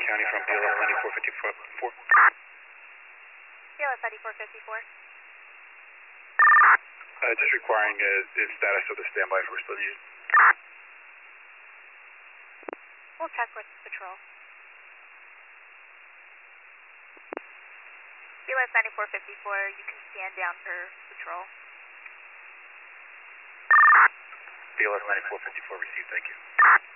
County from BLS 9454. BLS 9454. Just requiring the status of the standby if we're still needed. We'll check with patrol. BLS 9454, you can stand down for patrol. BLS 9454 received, thank you.